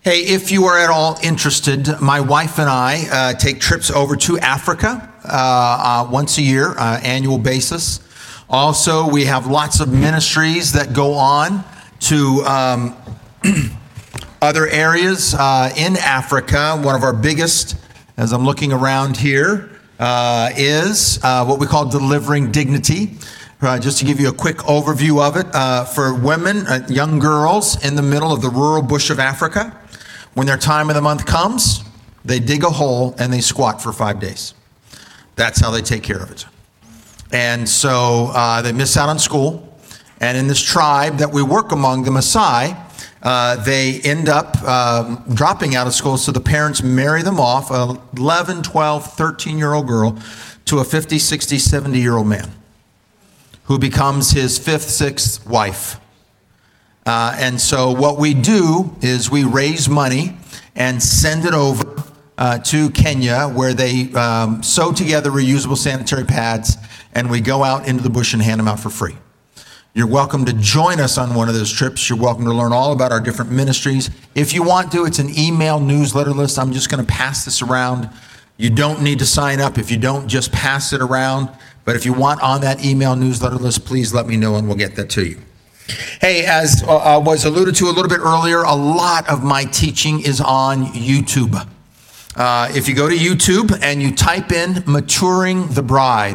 Hey, if you are at all interested, my wife and I take trips over to Africa once a year, annual basis. Also, we have lots of ministries that go on to other areas in Africa. One of our biggest, as I'm looking around here, is what we call Delivering Dignity. Just to give you a quick overview of it, for women, young girls in the middle of the rural bush of Africa, when their time of the month comes, they dig a hole and they squat for 5 days. That's how they take care of it. And so they miss out on school. And in this tribe that we work among, the Maasai, they end up dropping out of school. So the parents marry them off, a 11, 12, 13-year-old girl, to a 50, 60, 70-year-old man who becomes his fifth, sixth wife. And so what we do is we raise money and send it over to Kenya, where they sew together reusable sanitary pads, and we go out into the bush and hand them out for free. You're welcome to join us on one of those trips. You're welcome to learn all about our different ministries. If you want to, it's an email newsletter list. I'm just going to pass this around. You don't need to sign up if you don't just pass it around. But if you want on that email newsletter list, please let me know and we'll get that to you. Hey, as was alluded to a little bit earlier, a lot of my teaching is on YouTube. If you go to YouTube and you type in Maturing the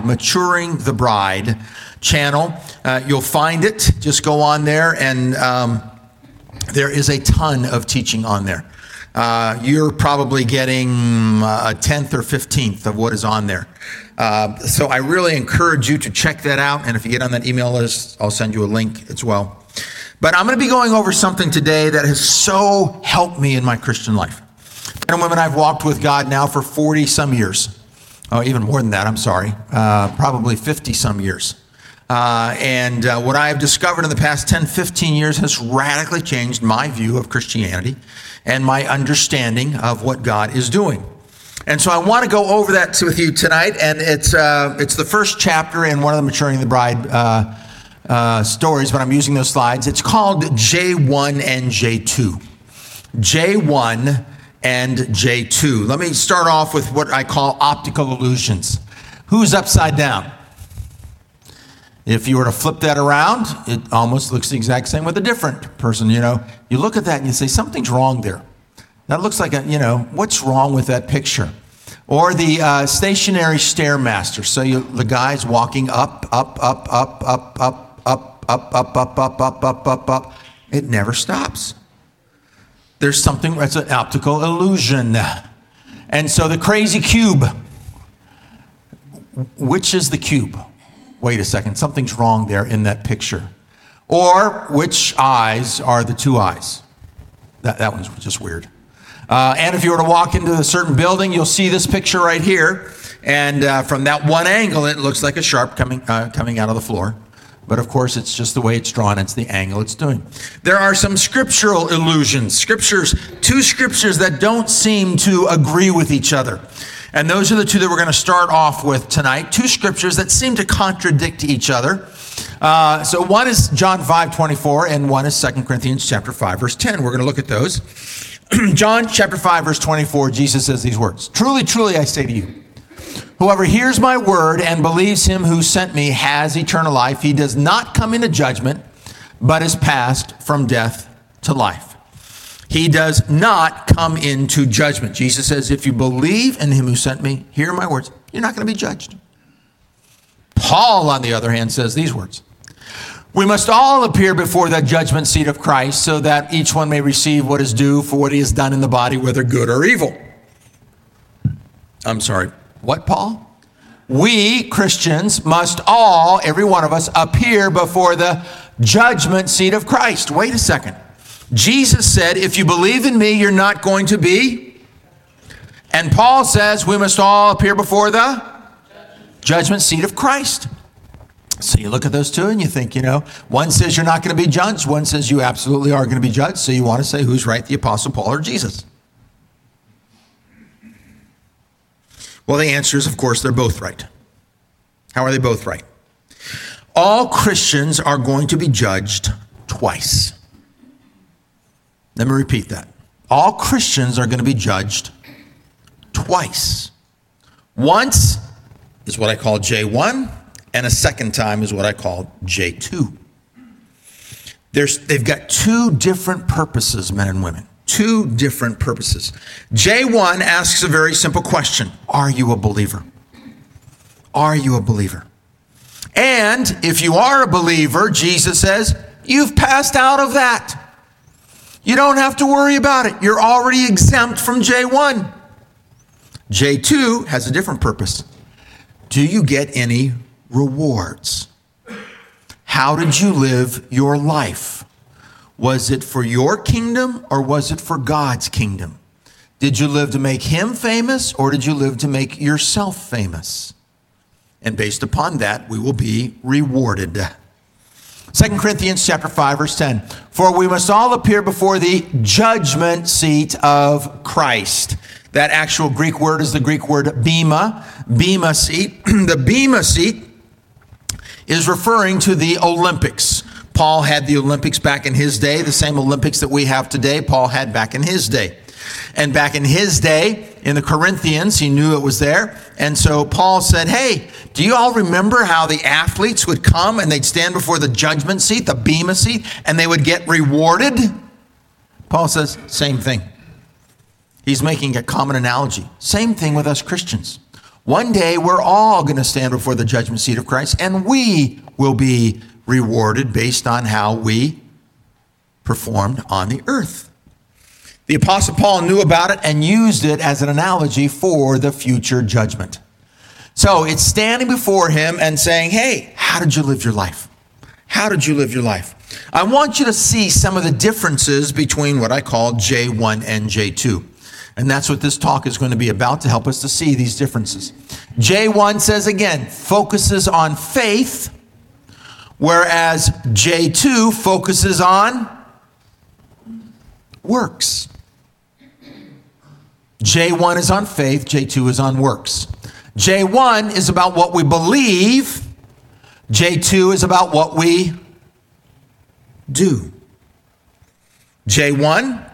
Bride channel, you'll find it. Just go on there, and there is a ton of teaching on there. You're probably getting a 10th or 15th of what is on there. So I really encourage you to check that out. And if you get on that email list, I'll send you a link as well. But I'm going to be going over something today that has so helped me in my Christian life. Men and women, I've walked with God now for 40 some years. Oh, even more than that, I'm sorry. Probably 50 some years. And what I have discovered in the past 10, 15 years has radically changed my view of Christianity and my understanding of what God is doing. And so I want to go over that with you tonight, and it's the first chapter in one of the Maturing the Bride stories, but I'm using those slides. It's called J1 and J2. J1 and J2. Let me start off with what I call optical illusions. Who's upside down? If you were to flip that around, it almost looks the exact same with a different person. You know, you look at that and you say, something's wrong there. That looks like what's wrong with that picture? Or the stationary stairmaster. So the guy's walking up. It never stops. There's something that's an optical illusion. And so the crazy cube. Which is the cube? Wait a second, something's wrong there in that picture. Or which eyes are the two eyes? That one's just weird. And if you were to walk into a certain building, you'll see this picture right here. And from that one angle, it looks like a sharp coming out of the floor. But of course, it's just the way it's drawn. It's the angle it's doing. There are some scriptural illusions. Two scriptures that don't seem to agree with each other. And those are the two that we're going to start off with tonight. Two scriptures that seem to contradict each other. So one is John 5:24, and one is 2 Corinthians chapter 5, verse 10. We're going to look at those. John chapter 5, verse 24, Jesus says these words. Truly, truly, I say to you, whoever hears my word and believes him who sent me has eternal life. He does not come into judgment, but is passed from death to life. He does not come into judgment. Jesus says, if you believe in him who sent me, hear my words, you're not going to be judged. Paul, on the other hand, says these words. We must all appear before the judgment seat of Christ so that each one may receive what is due for what he has done in the body, whether good or evil. I'm sorry. What, Paul? We Christians must all, every one of us, appear before the judgment seat of Christ. Wait a second. Jesus said, if you believe in me, you're not going to be. And Paul says we must all appear before the judgment seat of Christ. So you look at those two and you think, one says you're not going to be judged. One says you absolutely are going to be judged. So you want to say who's right, the Apostle Paul or Jesus? Well, the answer is, of course, they're both right. How are they both right? All Christians are going to be judged twice. Let me repeat that. All Christians are going to be judged twice. Once is what I call J1, and a second time is what I call J2. They've got two different purposes, men and women. Two different purposes. J1 asks a very simple question. Are you a believer? Are you a believer? And if you are a believer, Jesus says, you've passed out of that. You don't have to worry about it. You're already exempt from J1. J2 has a different purpose. Do you get any rewards? How did you live your life? Was it for your kingdom or was it for God's kingdom? Did you live to make him famous or did you live to make yourself famous? And based upon that, we will be rewarded. 2 Corinthians chapter 5, verse 10. For we must all appear before the judgment seat of Christ. That actual Greek word is the Greek word bema. Bema seat. The bema seat is referring to the Olympics. Paul had the Olympics back in his day, the same Olympics that we have today, Paul had back in his day. And back in his day, in the Corinthians, he knew it was there. And so Paul said, hey, do you all remember how the athletes would come and they'd stand before the judgment seat, the bema seat, and they would get rewarded? Paul says, same thing. He's making a common analogy. Same thing with us Christians. One day, we're all going to stand before the judgment seat of Christ, and we will be rewarded based on how we performed on the earth. The Apostle Paul knew about it and used it as an analogy for the future judgment. So it's standing before him and saying, hey, how did you live your life? How did you live your life? I want you to see some of the differences between what I call J1 and J2. And that's what this talk is going to be about, to help us to see these differences. J1 says, again, focuses on faith, whereas J2 focuses on works. J1 is on faith, J2 is on works. J1 is about what we believe, J2 is about what we do. J1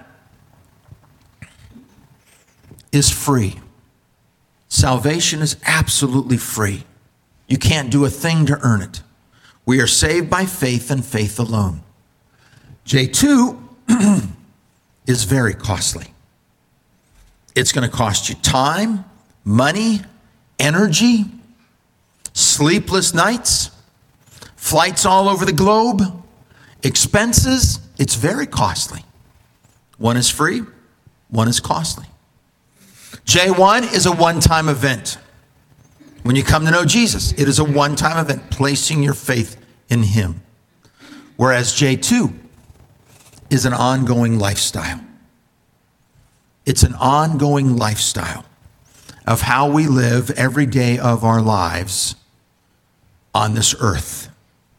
is free. Salvation is absolutely free. You can't do a thing to earn it. We are saved by faith and faith alone. J2 is very costly. It's going to cost you time, money, energy, sleepless nights, flights all over the globe, expenses. It's very costly. One is free, one is costly. J1 is a one-time event. When you come to know Jesus, it is a one-time event, placing your faith in him. Whereas J2 is an ongoing lifestyle. It's an ongoing lifestyle of how we live every day of our lives on this earth.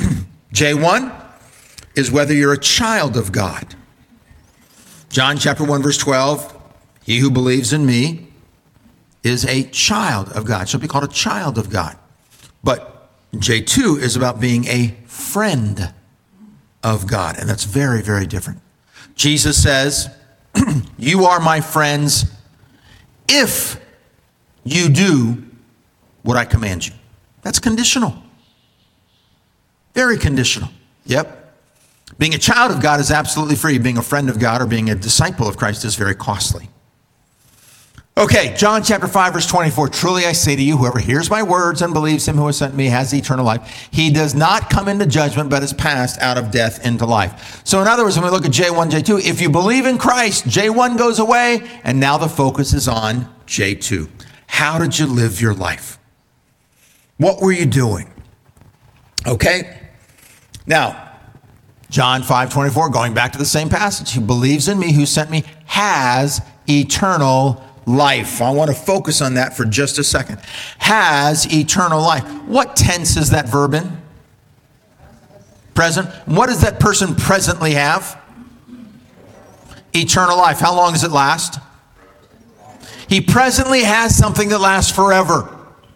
J1 is whether you're a child of God. John chapter 1, verse 12, he who believes in me is a child of God. Shall be called a child of God. But J2 is about being a friend of God. And that's very, very different. Jesus says, you are my friends if you do what I command you. That's conditional. Very conditional. Yep. Being a child of God is absolutely free. Being a friend of God or being a disciple of Christ is very costly. Okay, John chapter 5, verse 24. Truly I say to you, whoever hears my words and believes him who has sent me has eternal life. He does not come into judgment, but is passed out of death into life. So in other words, when we look at J1, J2, if you believe in Christ, J1 goes away, and now the focus is on J2. How did you live your life? What were you doing? Okay? Now, John 5:24, going back to the same passage. Who believes in me, who sent me, has eternal life. I want to focus on that for just a second. Has eternal life. What tense is that verb in? Present. What does that person presently have? Eternal life. How long does it last? He presently has something that lasts forever.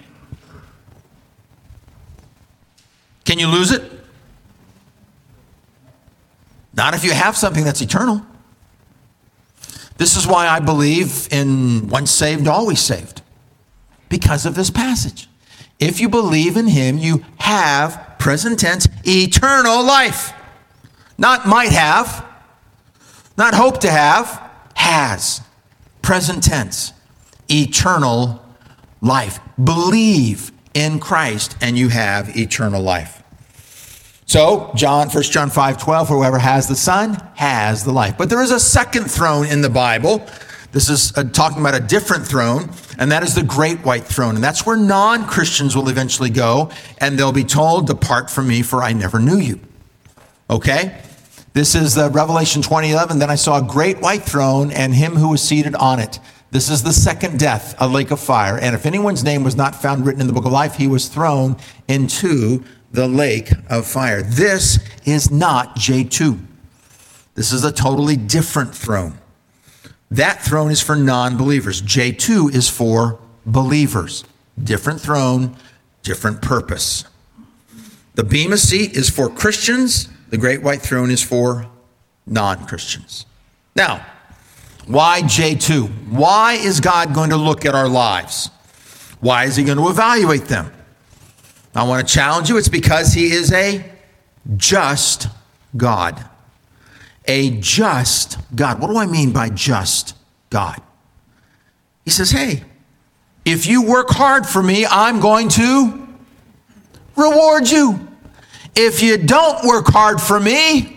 Can you lose it? Not if you have something that's eternal. This is why I believe in once saved, always saved. Because of this passage. If you believe in him, you have, present tense, eternal life. Not might have, not hope to have, has. Present tense, eternal life. Believe in Christ and you have eternal life. So, 1 John 5:12, whoever has the Son has the life. But there is a second throne in the Bible. This is talking about a different throne, and that is the great white throne. And that's where non-Christians will eventually go, and they'll be told, depart from me, for I never knew you. Okay? This is Revelation 20:11. Then I saw a great white throne and him who was seated on it. This is the second death, a lake of fire. And if anyone's name was not found written in the book of life, he was thrown into the lake of fire. This is not J2. This is a totally different throne. That throne is for non-believers. J2 is for believers. Different throne, different purpose. The Bema seat is for Christians. The great white throne is for non-Christians. Now, why J2? Why is God going to look at our lives? Why is he going to evaluate them? I want to challenge you. It's because he is a just God. A just God. What do I mean by just God? He says, hey, if you work hard for me, I'm going to reward you. If you don't work hard for me,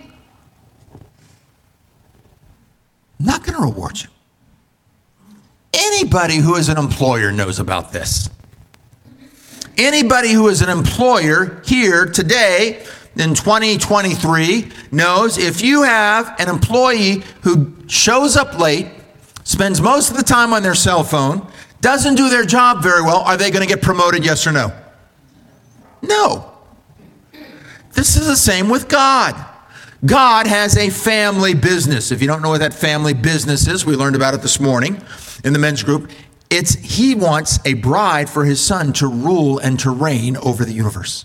I'm not going to reward you. Anybody who is an employer knows about this. Anybody who is an employer here today in 2023 knows if you have an employee who shows up late, spends most of the time on their cell phone, doesn't do their job very well, are they going to get promoted, yes or no? No. This is the same with God. God has a family business. If you don't know what that family business is, we learned about it this morning in the men's group. He wants a bride for his son to rule and to reign over the universe.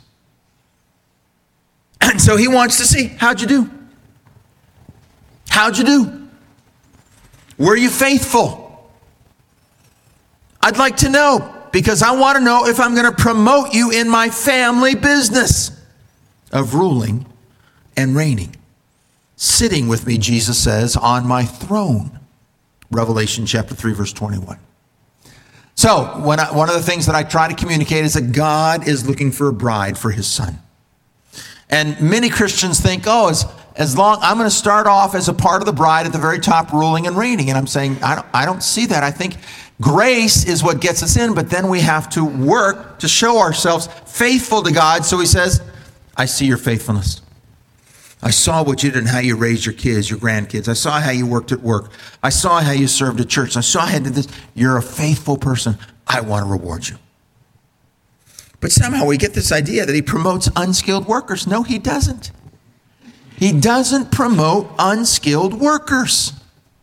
And so he wants to see, how'd you do? How'd you do? Were you faithful? I'd like to know, because I want to know if I'm going to promote you in my family business of ruling and reigning. Sitting with me, Jesus says, on my throne. Revelation chapter 3, verse 21. So, one of the things that I try to communicate is that God is looking for a bride for his son. And many Christians think, as long, I'm going to start off as a part of the bride at the very top, ruling and reigning. And I'm saying, I don't see that. I think grace is what gets us in, but then we have to work to show ourselves faithful to God. So he says, I see your faithfulness. I saw what you did and how you raised your kids, your grandkids. I saw how you worked at work. I saw how you served at church. I saw how you did this. You're a faithful person. I want to reward you. But somehow we get this idea that he promotes unskilled workers. No, he doesn't. He doesn't promote unskilled workers.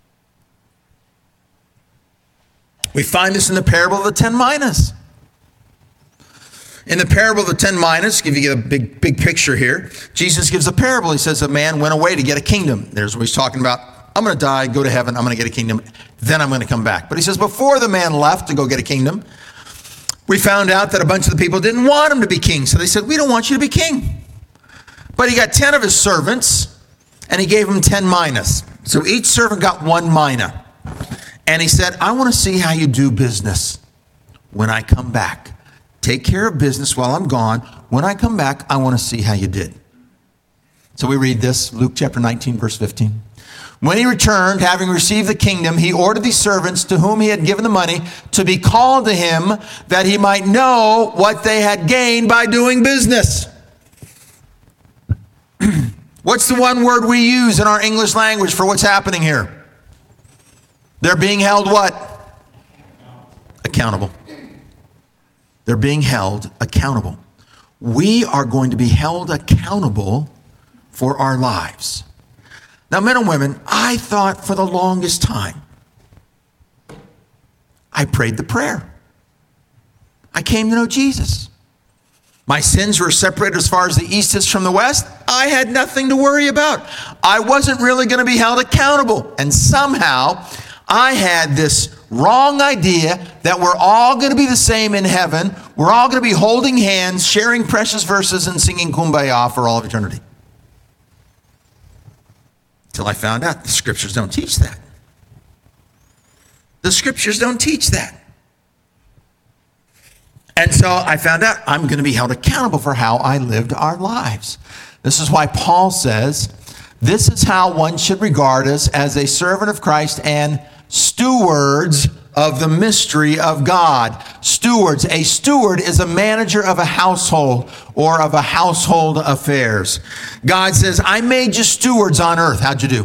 We find this in the parable of the 10 minas. In the parable of the 10 minas, give you a big picture here. Jesus gives a parable. He says a man went away to get a kingdom. There's what he's talking about. I'm going to die, go to heaven. I'm going to get a kingdom. Then I'm going to come back. But he says before the man left to go get a kingdom, we found out that a bunch of the people didn't want him to be king. So they said, we don't want you to be king. But he got 10 of his servants and he gave them 10 minas. So each servant got 1 mina. And he said, I want to see how you do business when I come back. Take care of business while I'm gone. When I come back, I want to see how you did. So we read this, Luke chapter 19, verse 15. When he returned, having received the kingdom, he ordered these servants to whom he had given the money to be called to him that he might know what they had gained by doing business. What's the one word we use in our English language for what's happening here? They're being held what? Accountable. They're being held accountable. We are going to be held accountable for our lives. Now, men and women, I thought for the longest time, I prayed the prayer. I came to know Jesus. My sins were separated as far as the east is from the west. I had nothing to worry about. I wasn't really going to be held accountable. And somehow, I had this wrong idea that we're all going to be the same in heaven. We're all going to be holding hands, sharing precious verses, and singing Kumbaya for all of eternity. Until I found out the scriptures don't teach that. The scriptures don't teach that. And so I found out I'm going to be held accountable for how I lived our lives. This is why Paul says, this is how one should regard us as a servant of Christ and stewards of the mystery of God. Stewards. A steward is a manager of a household or of a household affairs. God says, I made you stewards on earth. How'd you do?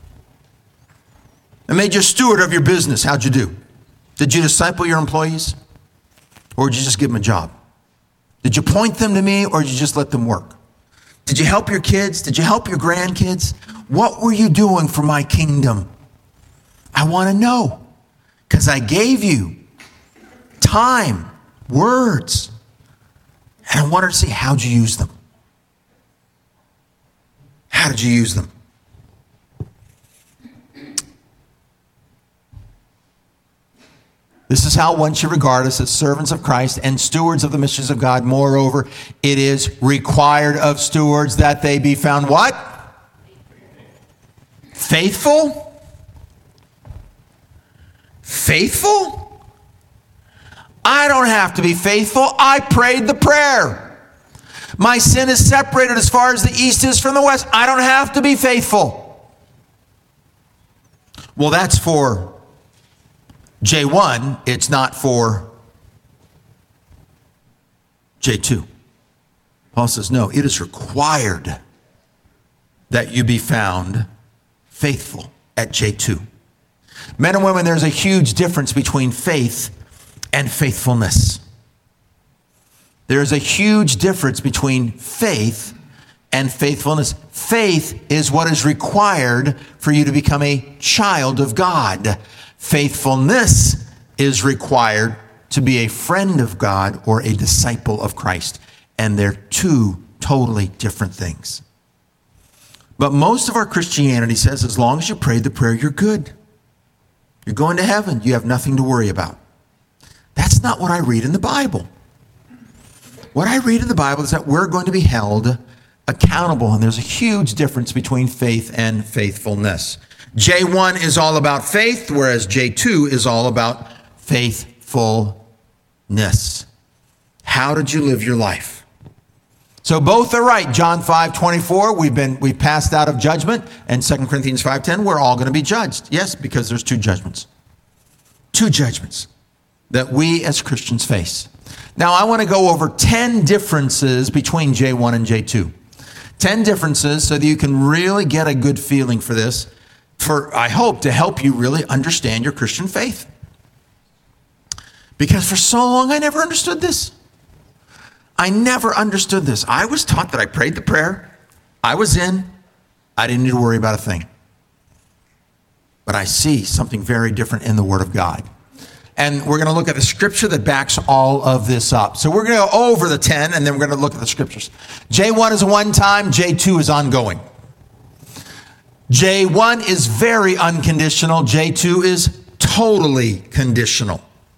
I made you a steward of your business. How'd you do? Did you disciple your employees? Or did you just give them a job? Did you point them to me, or did you just let them work? Did you help your kids? Did you help your grandkids? What were you doing for my kingdom? I want to know, because I gave you time, words, and I wanted to see, how'd you use them? How did you use them? This is how one should regard us as servants of Christ and stewards of the mysteries of God. Moreover, it is required of stewards that they be found what? Faithful? Faithful? I don't have to be faithful. I prayed the prayer. My sin is separated as far as the east is from the west. I don't have to be faithful. Well, that's for J1, it's not for J2. Paul says, no, it is required that you be found faithful at J2. Men and women, there's a huge difference between faith and faithfulness. There's a huge difference between faith and faithfulness. Faith is what is required for you to become a child of God. Faithfulness is required to be a friend of God or a disciple of Christ. And they're two totally different things. But most of our Christianity says as long as you prayed the prayer, you're good. You're going to heaven. You have nothing to worry about. That's not what I read in the Bible. What I read in the Bible is that we're going to be held accountable. And there's a huge difference between faith and faithfulness. J1 is all about faith, whereas J2 is all about faithfulness. How did you live your life? So both are right. John 5:24, we've passed out of judgment, and 2 Corinthians 5:10, we're all going to be judged. Yes, because there's two judgments. Two judgments that we as Christians face. Now I want to go over 10 differences between J1 and J2. 10 differences so that you can really get a good feeling for this. I hope to help you really understand your Christian faith. Because for so long, I never understood this. I never understood this. I was taught that I prayed the prayer. I was in. I didn't need to worry about a thing. But I see something very different in the Word of God. And we're going to look at the scripture that backs all of this up. So we're going to go over the 10, and then we're going to look at the scriptures. J1 is a one-time. J2 is ongoing. J1 is very unconditional. J2 is totally conditional.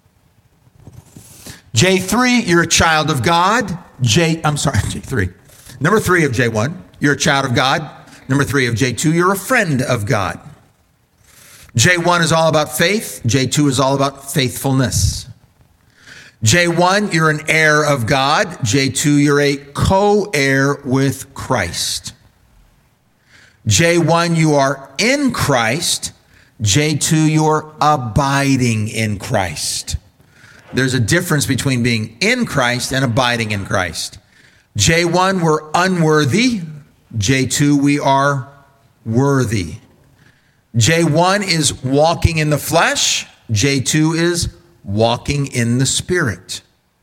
J3, you're a child of God. J3. Number 3 of J1, you're a child of God. Number 3 of J2, you're a friend of God. J1 is all about faith. J2 is all about faithfulness. J1, you're an heir of God. J2, you're a co-heir with Christ. J1, you are in Christ. J2, you're abiding in Christ. There's a difference between being in Christ and abiding in Christ. J1, we're unworthy. J2, we are worthy. J1 is walking in the flesh. J2 is walking in the Spirit.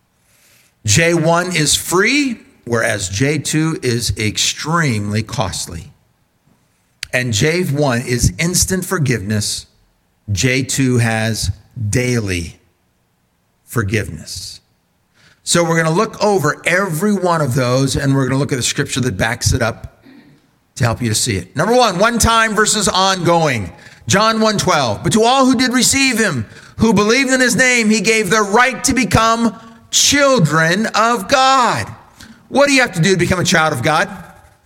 J1 is free, whereas J2 is extremely costly. And J1 is instant forgiveness. J2 has daily forgiveness. So we're going to look over every one of those, and we're going to look at the scripture that backs it up to help you to see it. Number 1, one time versus ongoing. John 1:12, but to all who did receive him, who believed in his name, he gave the right to become children of God. What do you have to do to become a child of God?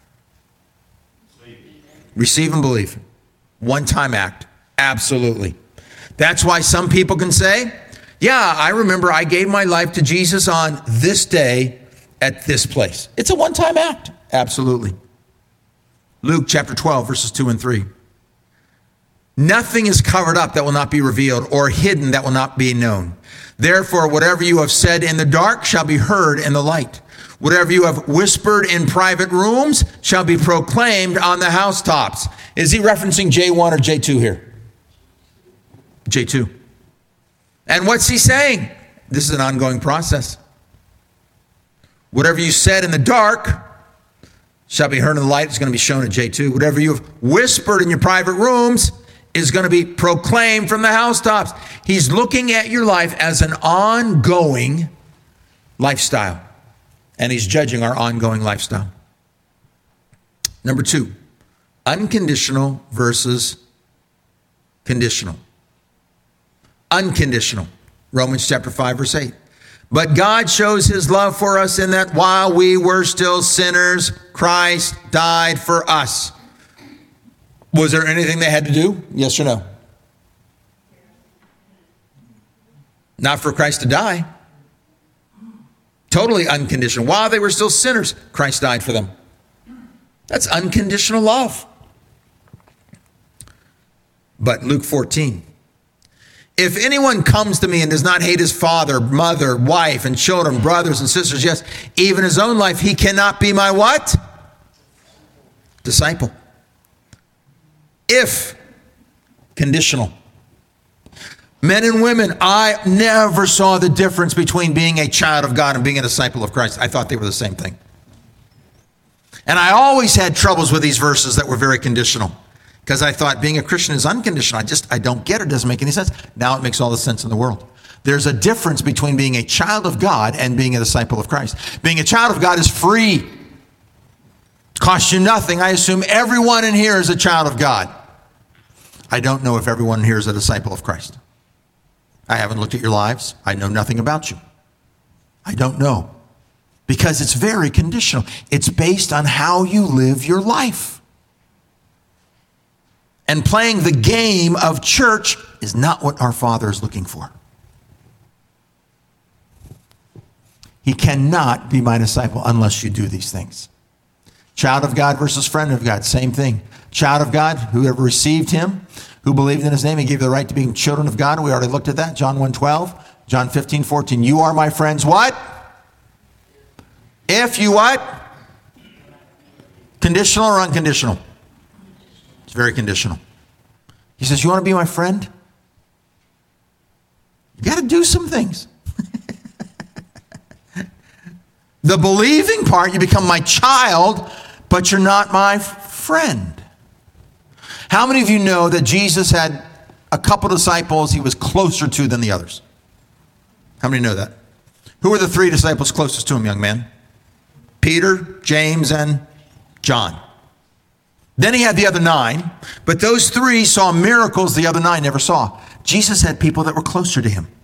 Receive and believe. One-time act. Absolutely. That's why some people can say, yeah, I remember I gave my life to Jesus on this day at this place. It's a one-time act. Absolutely. Luke chapter 12, verses 2 and 3. Nothing is covered up that will not be revealed, or hidden that will not be known. Therefore, whatever you have said in the dark shall be heard in the light. Whatever you have whispered in private rooms shall be proclaimed on the housetops. Is he referencing J1 or J2 here? J2. And what's he saying? This is an ongoing process. Whatever you said in the dark shall be heard in the light. It's going to be shown at J2. Whatever you have whispered in your private rooms is going to be proclaimed from the housetops. He's looking at your life as an ongoing lifestyle. And he's judging our ongoing lifestyle. Number 2, unconditional versus conditional. Unconditional. Romans chapter 5, verse 8. But God shows his love for us in that while we were still sinners, Christ died for us. Was there anything they had to do? Yes or no? Not for Christ to die. Totally unconditional. While they were still sinners, Christ died for them. That's unconditional love. But Luke 14. If anyone comes to me and does not hate his father, mother, wife, and children, brothers and sisters, yes, even his own life, he cannot be my what? Disciple. If, conditional. Men and women, I never saw the difference between being a child of God and being a disciple of Christ. I thought they were the same thing. And I always had troubles with these verses that were very conditional, because I thought being a Christian is unconditional. I don't get it. It doesn't make any sense. Now it makes all the sense in the world. There's a difference between being a child of God and being a disciple of Christ. Being a child of God is free. It costs you nothing. I assume everyone in here is a child of God. I don't know if everyone in here is a disciple of Christ. I haven't looked at your lives. I know nothing about you. I don't know. Because it's very conditional. It's based on how you live your life. And playing the game of church is not what our Father is looking for. He cannot be my disciple unless you do these things. Child of God versus friend of God, same thing. Child of God, whoever received him, who believed in his name, he gave the right to being children of God. We already looked at that. John 1:12, John 15:14. You are my friends, what? If you what? Conditional or unconditional? It's very conditional. He says, you want to be my friend? You got to do some things. The believing part, you become my child, but you're not my friend. How many of you know that Jesus had a couple disciples he was closer to than the others? How many know that? Who were the 3 disciples closest to him, young man? Peter, James, and John. Then he had the other 9, but those 3 saw miracles the other 9 never saw. Jesus had people that were closer to him.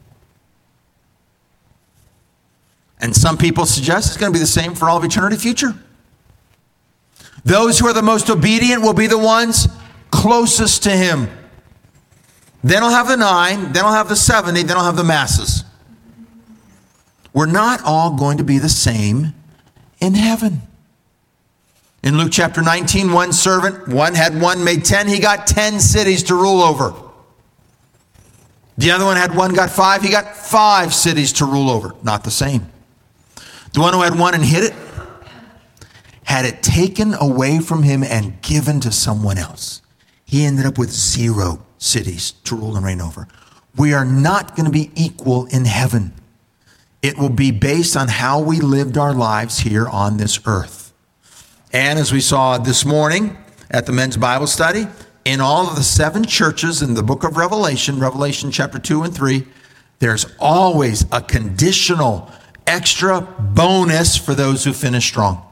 And some people suggest it's going to be the same for all of eternity future. Those who are the most obedient will be the ones closest to him. Then he'll have the 9, then he'll have the 70, then he'll have the masses. We're not all going to be the same in heaven. In Luke chapter 19, one servant, made 10, he got 10 cities to rule over. The other one had 1, got 5, he got 5 cities to rule over. Not the same. The one who had 1 and hid it, had it taken away from him and given to someone else. He ended up with 0 cities to rule and reign over. We are not going to be equal in heaven. It will be based on how we lived our lives here on this earth. And as we saw this morning at the men's Bible study, in all of the 7 churches in the book of Revelation, Revelation chapter 2 and 3, there's always a conditional extra bonus for those who finish strong.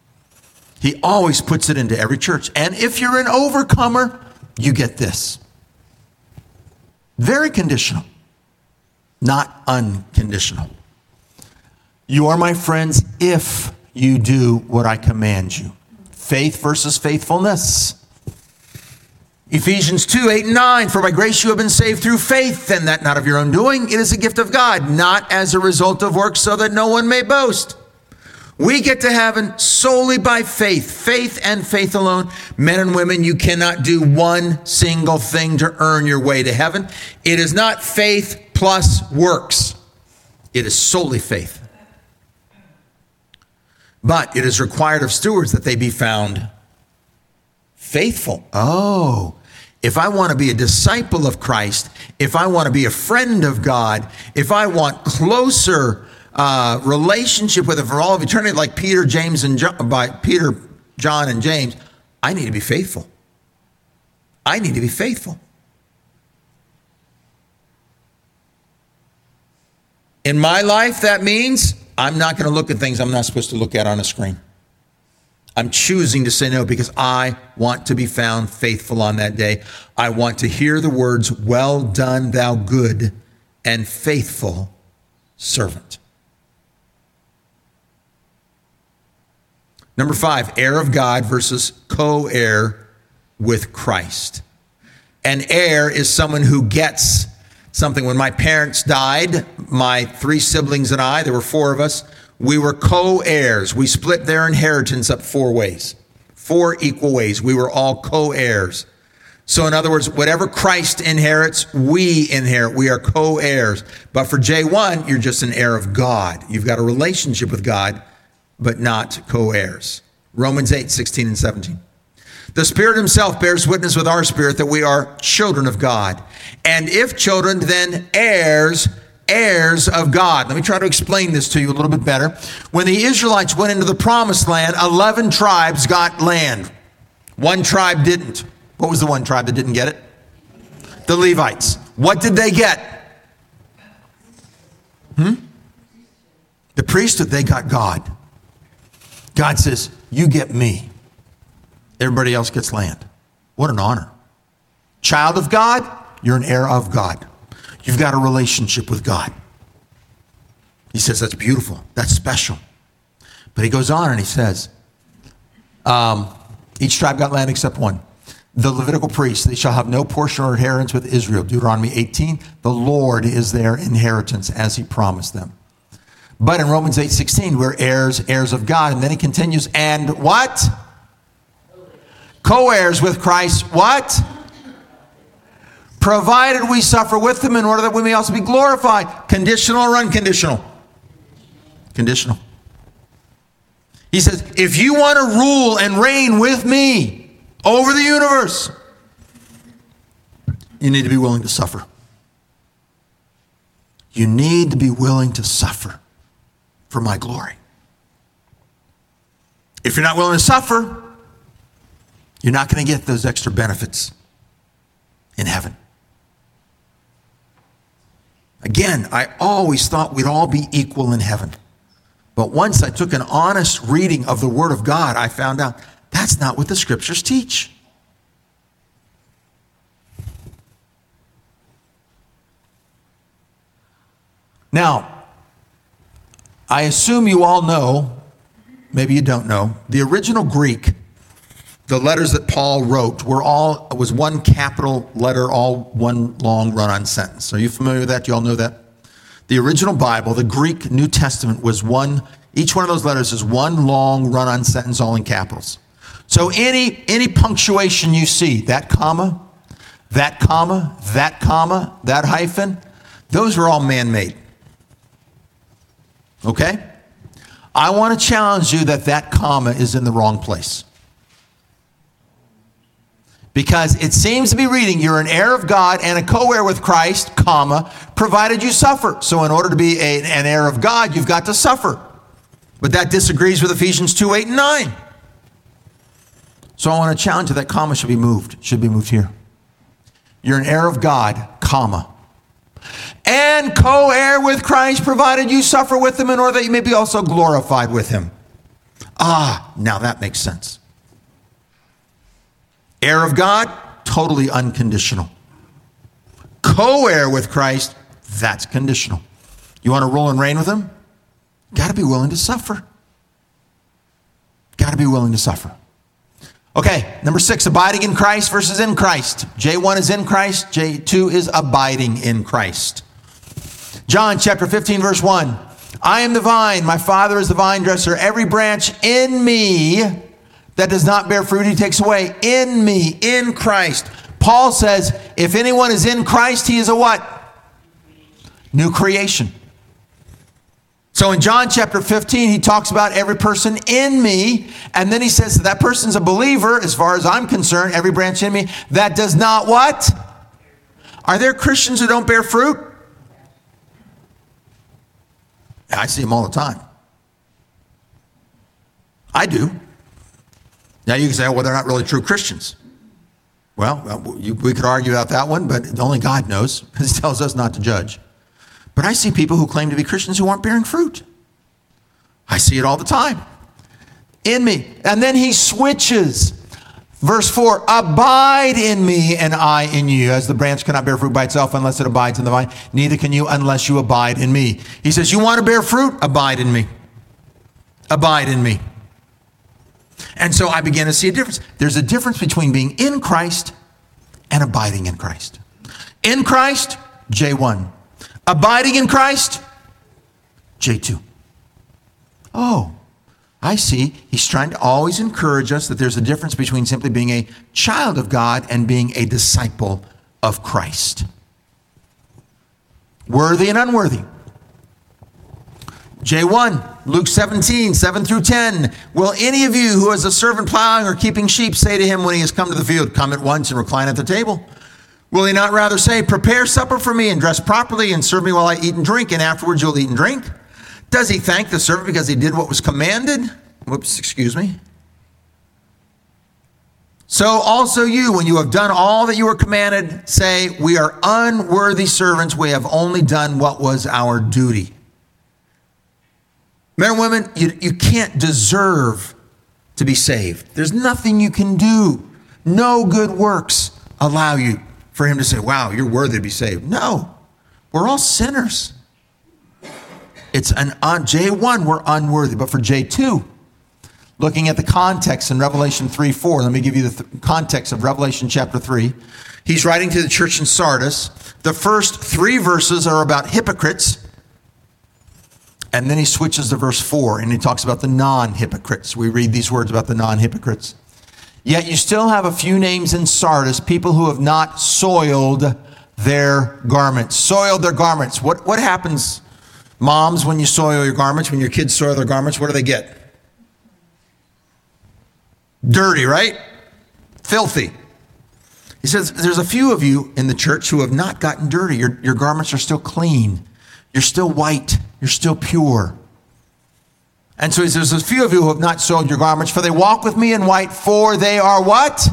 He always puts it into every church. And if you're an overcomer, you get this. Very conditional, not unconditional. You are my friends if you do what I command you. Faith versus faithfulness. Ephesians 2, 8 and 9, for by grace you have been saved through faith, and that not of your own doing. It is a gift of God, not as a result of works, so that no one may boast. We get to heaven solely by faith. Faith and faith alone. Men and women, you cannot do one single thing to earn your way to heaven. It is not faith plus works. It is solely faith. But it is required of stewards that they be found faithful. Oh, if I want to be a disciple of Christ, if I want to be a friend of God, if I want closer relationship with Him for all of eternity, like Peter, John, and James, I need to be faithful. I need to be faithful. In my life, that means I'm not going to look at things I'm not supposed to look at on a screen. I'm choosing to say no because I want to be found faithful on that day. I want to hear the words, well done, thou good and faithful servant. Number 5, heir of God versus co-heir with Christ. An heir is someone who gets something. When my parents died, my 3 siblings and I, there were 4 of us, we were co-heirs. We split their inheritance up 4 ways, 4 equal ways. We were all co-heirs. So in other words, whatever Christ inherits, we inherit. We are co-heirs. But for J1, you're just an heir of God. You've got a relationship with God, but not co-heirs. Romans 8, 16 and 17. The Spirit Himself bears witness with our spirit that we are children of God. And if children, then heirs of God. Let me try to explain this to you a little bit better. When the Israelites went into the promised land, 11 tribes got land. 1 tribe didn't. What was the 1 tribe that didn't get it? The Levites. What did they get? The priesthood. They got God. God says, you get me. Everybody else gets land. What an honor. Child of God, you're an heir of God. You've got a relationship with God. He says, that's beautiful. That's special. But he goes on and he says, each tribe got land except 1. The Levitical priests, they shall have no portion or inheritance with Israel. Deuteronomy 18, the Lord is their inheritance as He promised them. But in Romans 8:16, we're heirs of God. And then he continues, and what? Co-heirs with Christ, what? Provided we suffer with Him in order that we may also be glorified. Conditional or unconditional? Conditional. He says, if you want to rule and reign with me over the universe, you need to be willing to suffer. You need to be willing to suffer for my glory. If you're not willing to suffer, you're not going to get those extra benefits in heaven. Again, I always thought we'd all be equal in heaven. But once I took an honest reading of the Word of God, I found out that's not what the Scriptures teach. Now, I assume you all know, maybe you don't know, the original Greek, the letters that Paul wrote was one capital letter, all one long run-on sentence. Are you familiar with that? Do you all know that? The original Bible, the Greek New Testament, was each one of those letters is one long run-on sentence, all in capitals. So any punctuation you see, that comma, that comma, that comma, that hyphen, those are all man-made. Okay? I want to challenge you that comma is in the wrong place. Because it seems to be reading, you're an heir of God and a co-heir with Christ, comma, provided you suffer. So in order to be an heir of God, you've got to suffer. But that disagrees with Ephesians 2, 8, and 9. So I want to challenge you that comma should be moved. It should be moved here. You're an heir of God, comma, and co-heir with Christ, provided you suffer with Him in order that you may be also glorified with Him. Now that makes sense. Heir of God, totally unconditional. co-heir with Christ, that's conditional. You want to rule and reign with him? Got to be willing to suffer. Got to be willing to suffer. Okay, number 6, abiding in Christ versus in Christ. J1 is in Christ. J2 is abiding in Christ. John chapter 15, verse 1. I am the vine, my Father is the vine dresser. Every branch in me that does not bear fruit, he takes away. In me, in Christ. Paul says, if anyone is in Christ, he is a what? New creation. So in John chapter 15, he talks about every person in me. And then he says that person's a believer, as far as I'm concerned, every branch in me that does not what? Are there Christians who don't bear fruit? I see them all the time. I do. Now you can say, well, they're not really true Christians. Well, we could argue about that one, but only God knows, because he tells us not to judge. But I see people who claim to be Christians who aren't bearing fruit. I see it all the time. In me. And then he switches. Verse 4, abide in me and I in you. As the branch cannot bear fruit by itself unless it abides in the vine, neither can you unless you abide in me. He says, you want to bear fruit? Abide in me. Abide in me. And so I began to see a difference. There's a difference between being in Christ and abiding in Christ. In Christ, J1. Abiding in Christ, J2. Oh, I see. He's trying to always encourage us that there's a difference between simply being a child of God and being a disciple of Christ. Worthy and unworthy. J1, Luke 17, 7 through 10. Will any of you who is a servant plowing or keeping sheep say to him when he has come to the field, come at once and recline at the table? Will he not rather say, prepare supper for me and dress properly and serve me while I eat and drink, and afterwards you'll eat and drink? Does he thank the servant because he did what was commanded? Whoops, excuse me. So also you, when you have done all that you were commanded, say, we are unworthy servants. We have only done what was our duty. Men and women, you can't deserve to be saved. There's nothing you can do. No good works allow you for him to say, wow, you're worthy to be saved. No, we're all sinners. It's J1, we're unworthy. But for J2, looking at the context in Revelation 3:4, let me give you the context of Revelation chapter 3. He's writing to the church in Sardis. The first 3 verses are about hypocrites. And then he switches to verse 4 and he talks about the non-hypocrites. We read these words about the non-hypocrites. Yet you still have a few names in Sardis, people who have not soiled their garments. Soiled their garments. What happens, moms, when you soil your garments, when your kids soil their garments, what do they get? Dirty, right? Filthy. He says, there's a few of you in the church who have not gotten dirty. Your garments are still clean. You're still white. You're still pure. And so he says, there's a few of you who have not soiled your garments, for they walk with me in white, for they are what?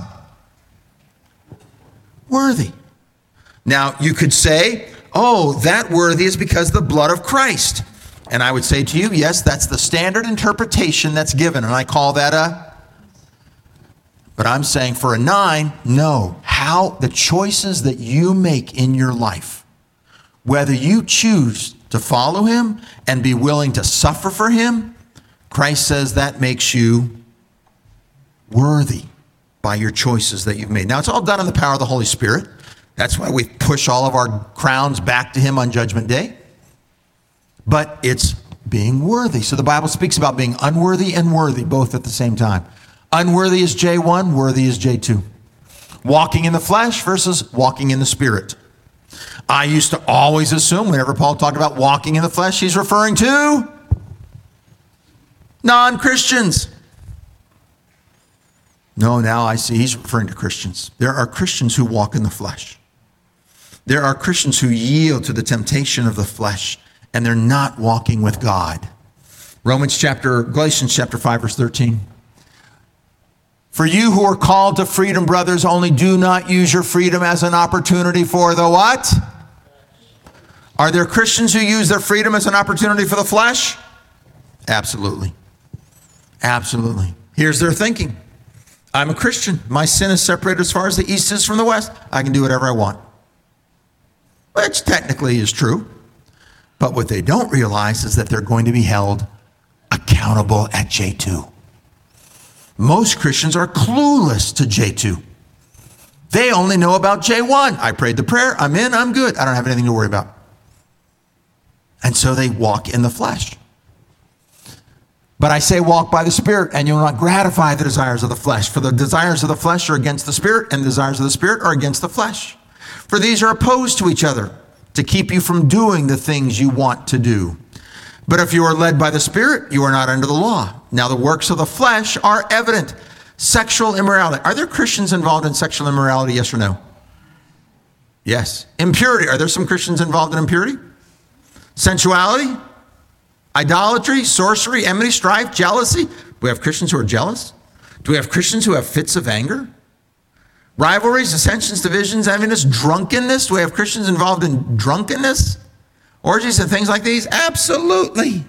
Worthy. Now, you could say, oh, that worthy is because of the blood of Christ. And I would say to you, yes, that's the standard interpretation that's given. And I call that but I'm saying for a 9, no. How the choices that you make in your life, whether you choose to follow him and be willing to suffer for him, Christ says that makes you worthy by your choices that you've made. Now, it's all done in the power of the Holy Spirit. That's why we push all of our crowns back to him on Judgment Day. But it's being worthy. So the Bible speaks about being unworthy and worthy both at the same time. Unworthy is J1, worthy is J2. Walking in the flesh versus walking in the Spirit. I used to always assume whenever Paul talked about walking in the flesh, he's referring to non-Christians. No, now I see he's referring to Christians. There are Christians who walk in the flesh. There are Christians who yield to the temptation of the flesh, and they're not walking with God. Galatians chapter 5, verse 13. For you who are called to freedom, brothers, only do not use your freedom as an opportunity for the what? Are there Christians who use their freedom as an opportunity for the flesh? Absolutely. Absolutely. Here's their thinking. I'm a Christian. My sin is separated as far as the east is from the west. I can do whatever I want. which technically is true. But what they don't realize is that they're going to be held accountable at J2. Most Christians are clueless to J2. They only know about J1. I prayed the prayer, I'm in, I'm good. I don't have anything to worry about. And so they walk in the flesh. But I say walk by the Spirit, and you'll not gratify the desires of the flesh. For the desires of the flesh are against the Spirit, and the desires of the Spirit are against the flesh. For these are opposed to each other, to keep you from doing the things you want to do. But if you are led by the Spirit, you are not under the law. Now the works of the flesh are evident. Sexual immorality. Are there Christians involved in sexual immorality, yes or no? Yes. Impurity. Are there some Christians involved in impurity? Sensuality, idolatry, sorcery, enmity, strife, jealousy. Do we have Christians who are jealous? Do we have Christians who have fits of anger? Rivalries, dissensions, divisions, enviness, drunkenness. Do we have Christians involved in drunkenness? Orgies and things like these? Absolutely.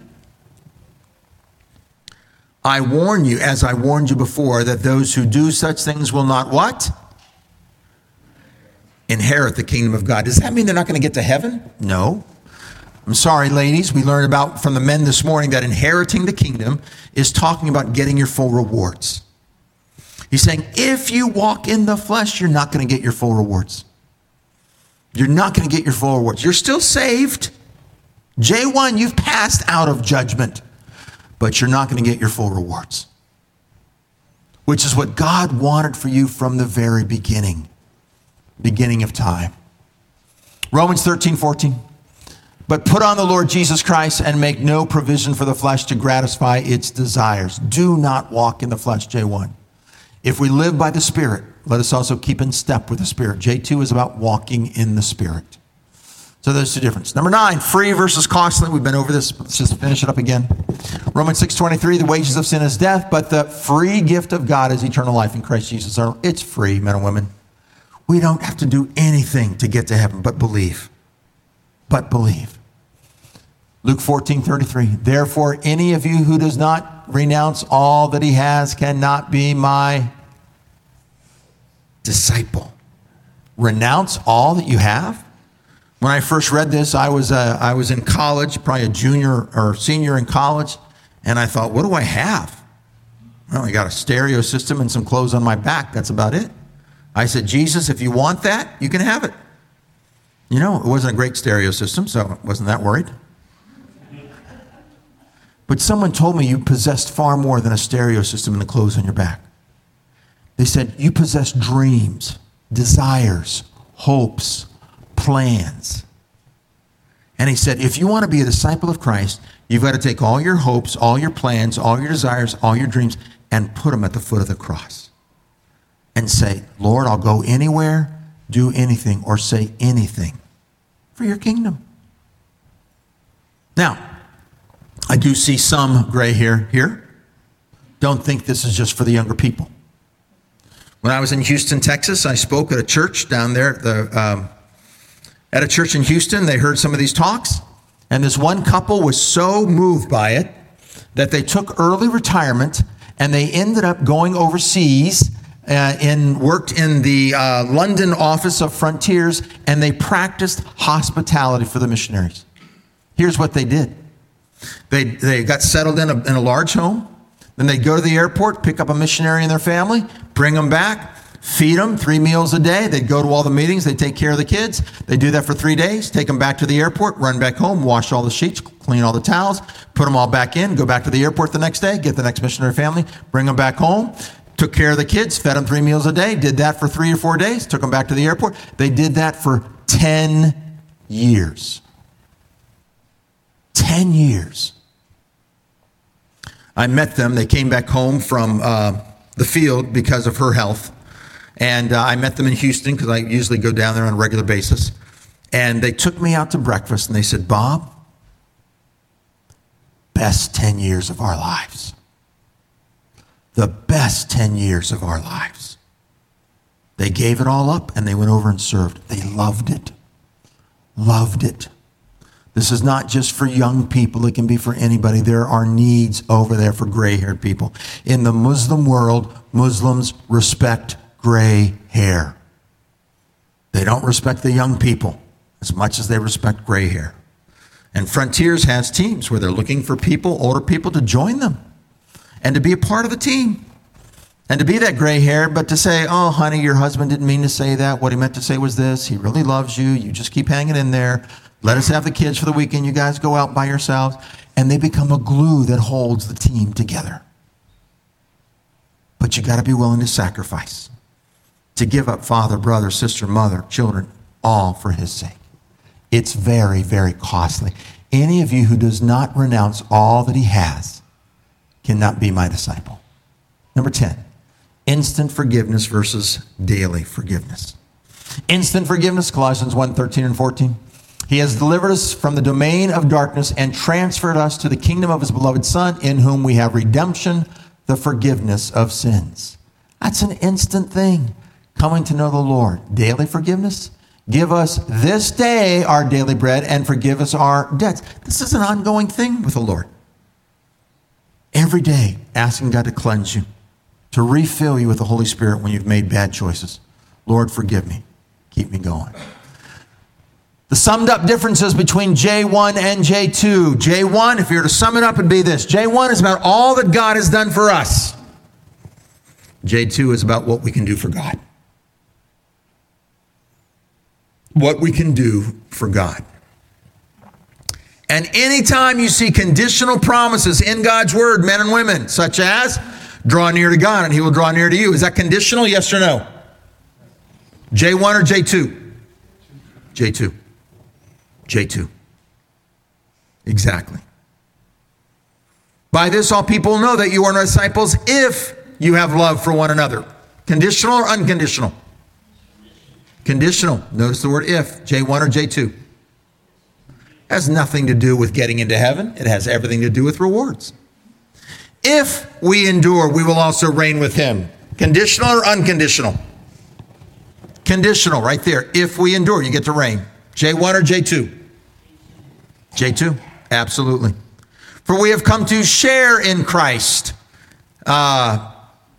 I warn you, as I warned you before, that those who do such things will not what? Inherit the kingdom of God. Does that mean they're not going to get to heaven? No. I'm sorry, ladies. We learned about from the men this morning that inheriting the kingdom is talking about getting your full rewards. He's saying, if you walk in the flesh, you're not going to get your full rewards. You're not going to get your full rewards. You're still saved. J1, you've passed out of judgment, but you're not going to get your full rewards, which is what God wanted for you from the very beginning of time. Romans 13:14. But put on the Lord Jesus Christ and make no provision for the flesh to gratify its desires. Do not walk in the flesh, J1. If we live by the Spirit, let us also keep in step with the Spirit. J2 is about walking in the Spirit. So there's the difference. Number 9, free versus costly. We've been over this. Let's just finish it up again. Romans 6:23, the wages of sin is death, but the free gift of God is eternal life in Christ Jesus. It's free, men and women. We don't have to do anything to get to heaven, but believe. But believe. Luke 14:33, therefore any of you who does not renounce all that he has cannot be my disciple. Renounce all that you have? When I first read this, I was in college, probably a junior or senior in college, and I thought, what do I have? Well, I got a stereo system and some clothes on my back. That's about it. I said, Jesus, if you want that, you can have it. You know, it wasn't a great stereo system, so I wasn't that worried. But someone told me you possessed far more than a stereo system and the clothes on your back. They said, you possess dreams, desires, hopes, plans. And he said, if you want to be a disciple of Christ, you've got to take all your hopes, all your plans, all your desires, all your dreams, and put them at the foot of the cross. And say, Lord, I'll go anywhere, do anything, or say anything for your kingdom. Now, I do see some gray hair here. Don't think this is just for the younger people. When I was in Houston, Texas, I spoke at a church down there. At a church in Houston, they heard some of these talks. And this one couple was so moved by it that they took early retirement and they ended up going overseas and worked in the London office of Frontiers, and they practiced hospitality for the missionaries. Here's what they did. They got settled in a large home. Then they'd go to the airport, pick up a missionary and their family, bring them back, feed them 3 meals a day. They'd go to all the meetings. They'd take care of the kids. They do that for 3 days, take them back to the airport, run back home, wash all the sheets, clean all the towels, put them all back in, go back to the airport the next day, get the next missionary family, bring them back home, took care of the kids, fed them 3 meals a day, did that for 3 or 4 days, took them back to the airport. They did that for 10 years. 10 years. I met them. They came back home from the field because of her health. And I met them in Houston because I usually go down there on a regular basis. And they took me out to breakfast and they said, Bob, best 10 years of our lives. The best 10 years of our lives. They gave it all up and they went over and served. They loved it. Loved it. This is not just for young people. It can be for anybody. There are needs over there for gray-haired people. In the Muslim world, Muslims respect gray hair. They don't respect the young people. as much as they respect gray hair. And Frontiers has teams where they're looking for people, older people, to join them and to be a part of the team. And to be that gray hair, but to say, oh, honey, your husband didn't mean to say that. What he meant to say was this. He really loves you. You just keep hanging in there. Let us have the kids for the weekend. You guys go out by yourselves. And they become a glue that holds the team together. But you got to be willing to sacrifice, to give up father, brother, sister, mother, children, all for his sake. It's very, very costly. Any of you who does not renounce all that he has cannot be my disciple. Number 10, instant forgiveness versus daily forgiveness. Instant forgiveness, Colossians 1:13 and 14. He has delivered us from the domain of darkness and transferred us to the kingdom of his beloved Son, in whom we have redemption, the forgiveness of sins. That's an instant thing, coming to know the Lord. Daily forgiveness. Give us this day our daily bread and forgive us our debts. This is an ongoing thing with the Lord. Every day, asking God to cleanse you, to refill you with the Holy Spirit when you've made bad choices. Lord, forgive me. Keep me going. The summed up differences between J1 and J2. J1, if you were to sum it up, it'd be this. J1 is about all that God has done for us. J2 is about what we can do for God. What we can do for God. And anytime you see conditional promises in God's word, men and women, such as, draw near to God and he will draw near to you. Is that conditional? Yes or no? J1 or J2? J2. J2. Exactly. By this all people know that you are my disciples if you have love for one another. Conditional or unconditional? Conditional. Notice the word if. J1 or J2? Has nothing to do with getting into heaven. It has everything to do with rewards. If we endure, we will also reign with him. Conditional or unconditional? Conditional, right there. If we endure, you get to reign. J1 or J2? J2, absolutely. For we have come to share in Christ. Well,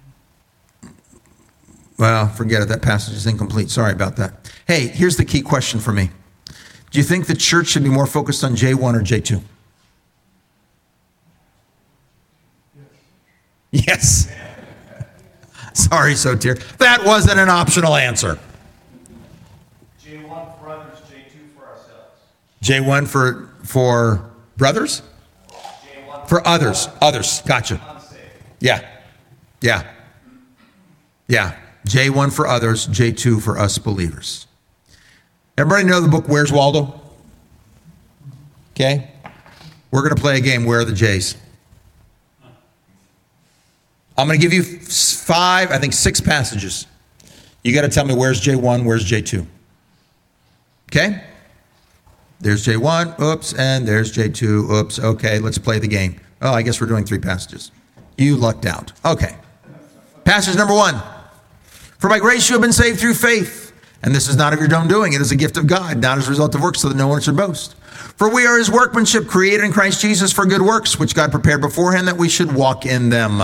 forget it. That passage is incomplete. Sorry about that. Hey, here's the key question for me. Do you think the church should be more focused on J1 or J2? Yes. Sorry, Sotir. That wasn't an optional answer. J1 for others, J2 for ourselves. J1 for brothers? J1 for others. Others. Gotcha. Unsaved. Yeah. J1 for others, J2 for us believers. Everybody know the book Where's Waldo? Okay? We're going to play a game, Where are the J's? I'm going to give you 6 passages. You got to tell me where's J1, where's J2. Okay? There's J1, oops, and there's J2, oops. Okay, let's play the game. Oh, I guess we're doing 3 passages. You lucked out. Okay. Passage number 1. For by grace you have been saved through faith. And this is not of your own doing. It is a gift of God, not as a result of works, so that no one should boast. For we are his workmanship, created in Christ Jesus for good works, which God prepared beforehand that we should walk in them.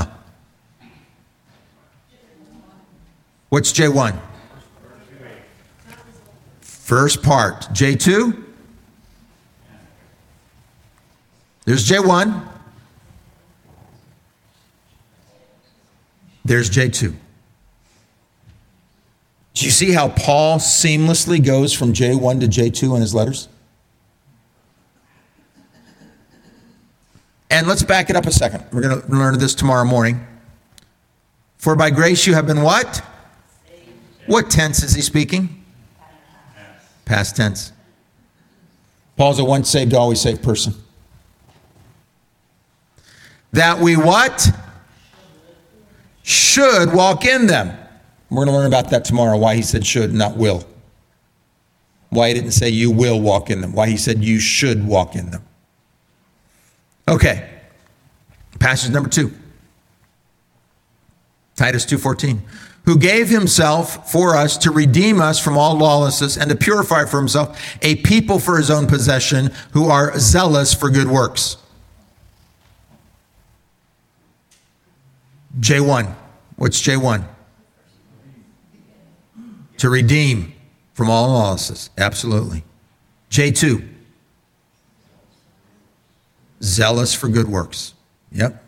What's J1? First part. J2? There's J1. There's J2. Do you see how Paul seamlessly goes from J1 to J2 in his letters? And let's back it up a second. We're going to learn this tomorrow morning. For by grace you have been what? What tense is he speaking? Past tense. Paul's a once saved, always saved person. That we what? Should walk in them. We're going to learn about that tomorrow, why he said should, not will. Why he didn't say you will walk in them. Why he said you should walk in them. Okay. Passage number 2. Titus 2:14. Who gave himself for us to redeem us from all lawlessness and to purify for himself a people for his own possession who are zealous for good works. J1. What's J1? To redeem from all lawlessness. Absolutely. J2. Zealous for good works. Yep.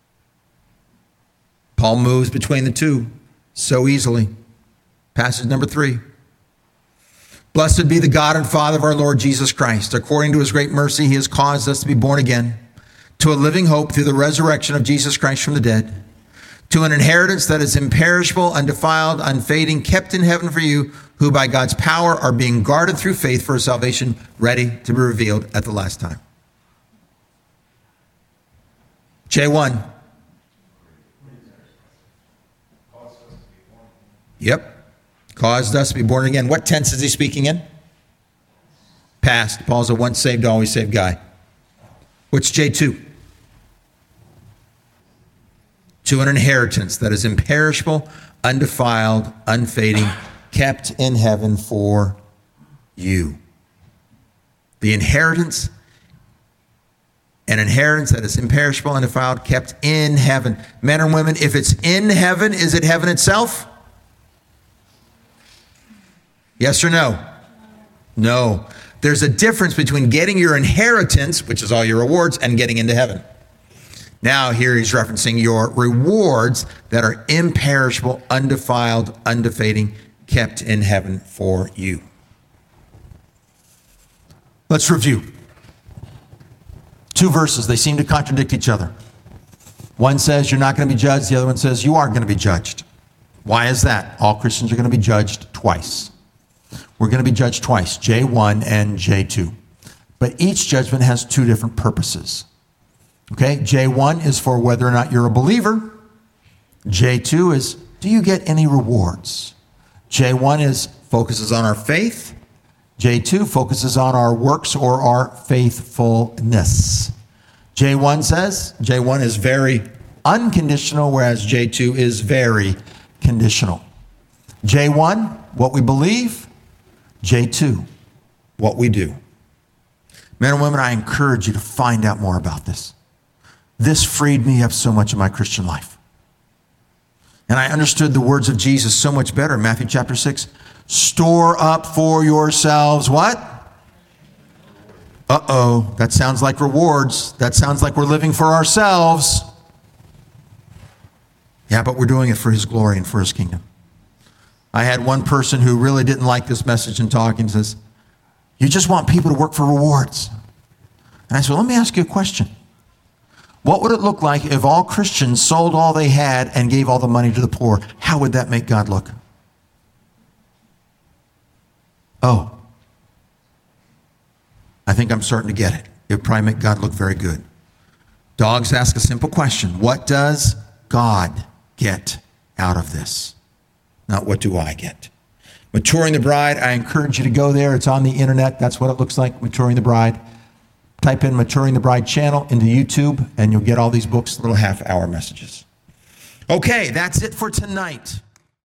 Paul moves between the two so easily. Passage number 3. Blessed be the God and Father of our Lord Jesus Christ. According to his great mercy, he has caused us to be born again to a living hope through the resurrection of Jesus Christ from the dead, to an inheritance that is imperishable, undefiled, unfading, kept in heaven for you, who by God's power are being guarded through faith for a salvation ready to be revealed at the last time. J1. Yep. Caused us to be born again. What tense is he speaking in? Past. Paul's a once saved, always saved guy. What's J2? To an inheritance that is imperishable, undefiled, unfading, kept in heaven for you. The inheritance, an inheritance that is imperishable, undefiled, kept in heaven. Men and women, if it's in heaven, is it heaven itself? Yes or no? No. There's a difference between getting your inheritance, which is all your rewards, and getting into heaven. Now here he's referencing your rewards that are imperishable, undefiled, undefading, kept in heaven for you. Let's review. 2 verses, they seem to contradict each other. One says you're not going to be judged. The other one says you are going to be judged. Why is that? All Christians are going to be judged twice. We're going to be judged twice, J1 and J2. But each judgment has 2 different purposes. Okay, J1 is for whether or not you're a believer. J2 is, do you get any rewards? J1 focuses on our faith. J2 focuses on our works or our faithfulness. J1 is very unconditional, whereas J2 is very conditional. J1, what we believe. J2, what we do. Men and women, I encourage you to find out more about this. This freed me up so much in my Christian life. And I understood the words of Jesus so much better in Matthew chapter 6. Store up for yourselves what? Uh-oh, that sounds like rewards. That sounds like we're living for ourselves. Yeah, but we're doing it for his glory and for his kingdom. I had one person who really didn't like this message and talk and says, you just want people to work for rewards. And I said, well, let me ask you a question. What would it look like if all Christians sold all they had and gave all the money to the poor? How would that make God look? Oh, I think I'm starting to get it. It would probably make God look very good. Dogs ask a simple question. What does God get out of this? Not what do I get? Maturing the Bride, I encourage you to go there. It's on the internet. That's what it looks like, Maturing the Bride. Type in Maturing the Bride channel into YouTube, and you'll get all these books, little half-hour messages. Okay, that's it for tonight.